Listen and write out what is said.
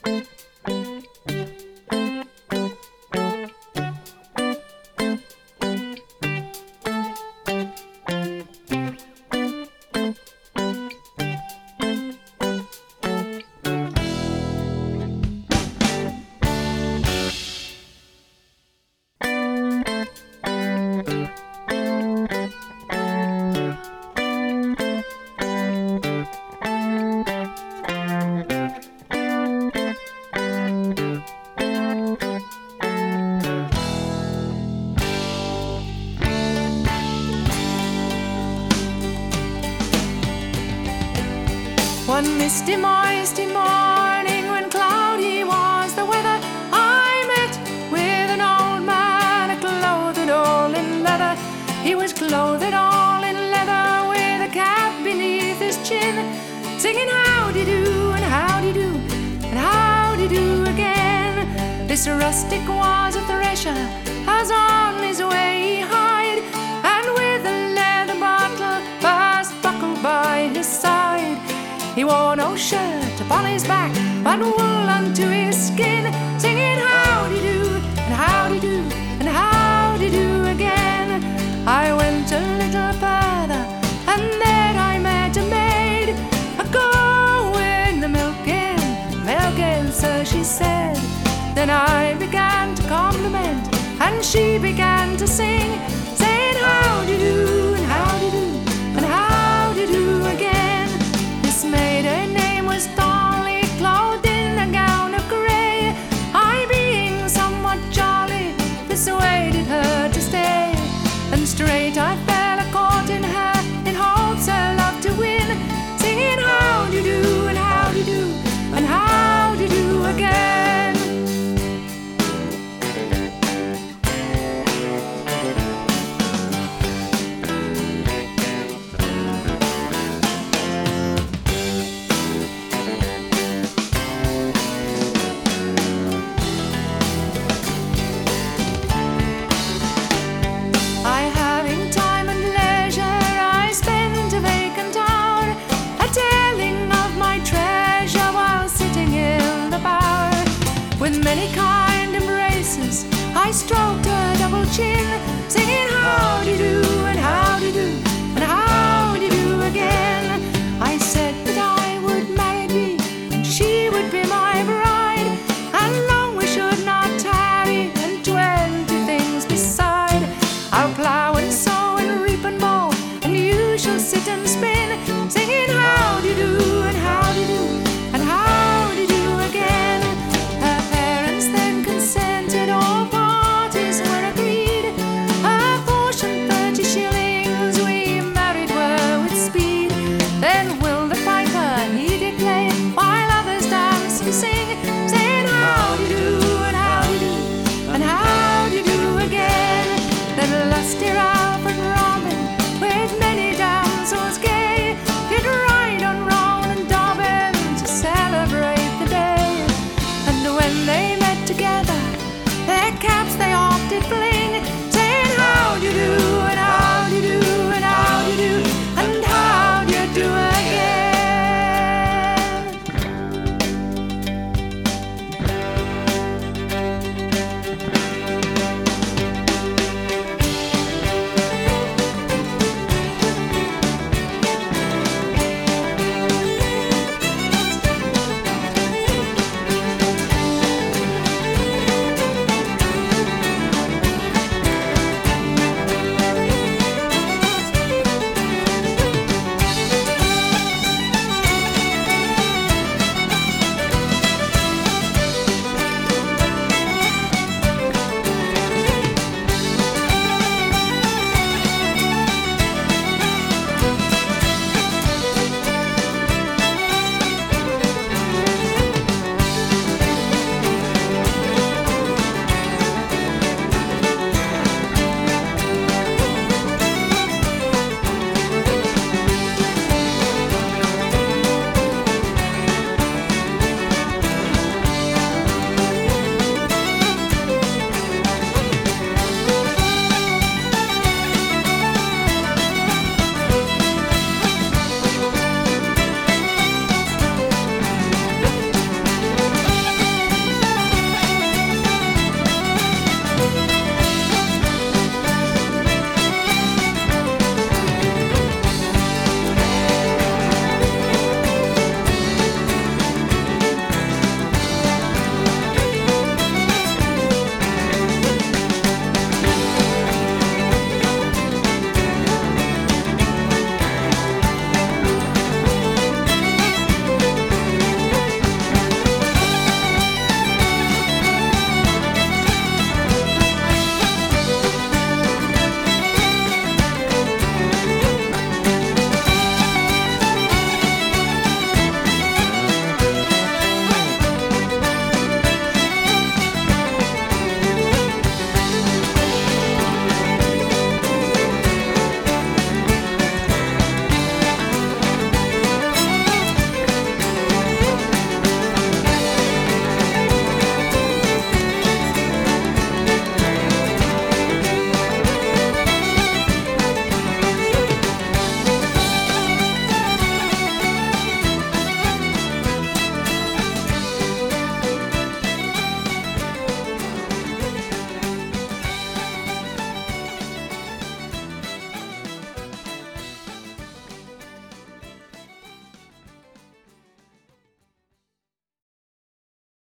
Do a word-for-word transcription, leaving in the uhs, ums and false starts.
One misty, moisty morning when cloudy was the weather, I met with an old man, clothed all in leather. He was clothed all in leather with a cap beneath his chin, singing howdy-do and howdy-do and howdy-do again. This rustic was a thresher, as on his way he hied, and with a leather bottle fast buckled by his side. He wore no shirt upon his back, but wool unto his skin, singing howdy-do and howdy-do and howdy-do again. I went a little further, and there I met a maid, a-going the milking, milking, sir, she said. Then I began to compliment, and she began to sing, saying howdy-do and howdy-do and howdy-do again. This maid, her name was Dawn.